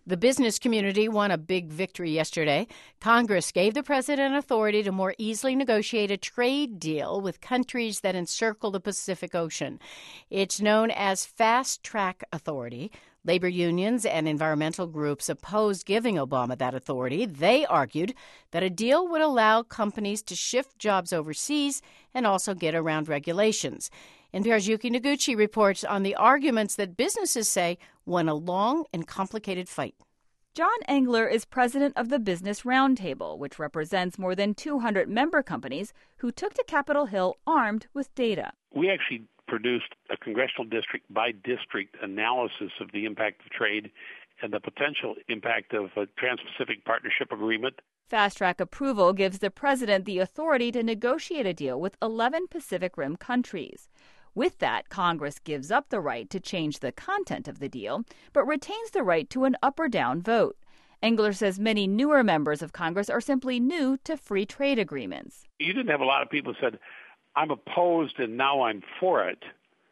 The business community won a big victory yesterday. Congress gave the president authority to more easily negotiate a trade deal with countries that encircle the Pacific Ocean. It's known as Fast Track Authority. Labor unions and environmental groups opposed giving Obama that authority. They argued that a deal would allow companies to shift jobs overseas and also get around regulations. NPR's Yuki Noguchi reports on the arguments that businesses say won a long and complicated fight. John Engler is president of the Business Roundtable, which represents more than 200 member companies who took to Capitol Hill armed with data. We actually produced a congressional district-by-district analysis of the impact of trade and the potential impact of a Trans-Pacific Partnership Agreement. Fast-track approval gives the president the authority to negotiate a deal with 11 Pacific Rim countries. With that, Congress gives up the right to change the content of the deal, but retains the right to an up or down vote. Engler says many newer members of Congress are simply new to free trade agreements. You didn't have a lot of people who said, I'm opposed and now I'm for it.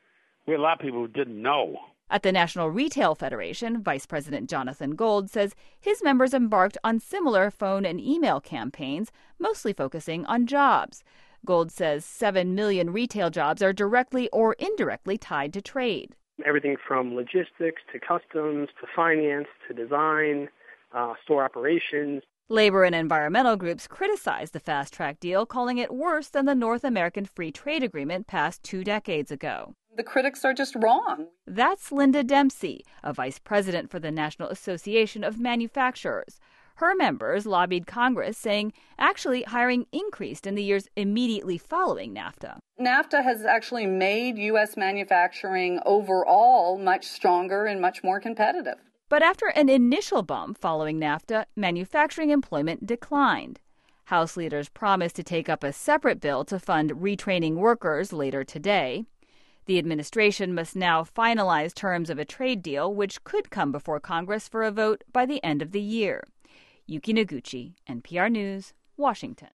We had a lot of people who didn't know. At the National Retail Federation, Vice President Jonathan Gold says his members embarked on similar phone and email campaigns, mostly focusing on jobs. Gold says 7 million retail jobs are directly or indirectly tied to trade. Everything from logistics to customs to finance to design, store operations. Labor and environmental groups criticized the fast-track deal, calling it worse than the North American Free Trade Agreement passed 2 decades ago. The critics are just wrong. That's Linda Dempsey, a vice president for the National Association of Manufacturers. Her members lobbied Congress, saying actually hiring increased in the years immediately following NAFTA. NAFTA has actually made U.S. manufacturing overall much stronger and much more competitive. But after an initial bump following NAFTA, manufacturing employment declined. House leaders promised to take up a separate bill to fund retraining workers later today. The administration must now finalize terms of a trade deal, which could come before Congress for a vote by the end of the year. Yuki Noguchi, NPR News, Washington.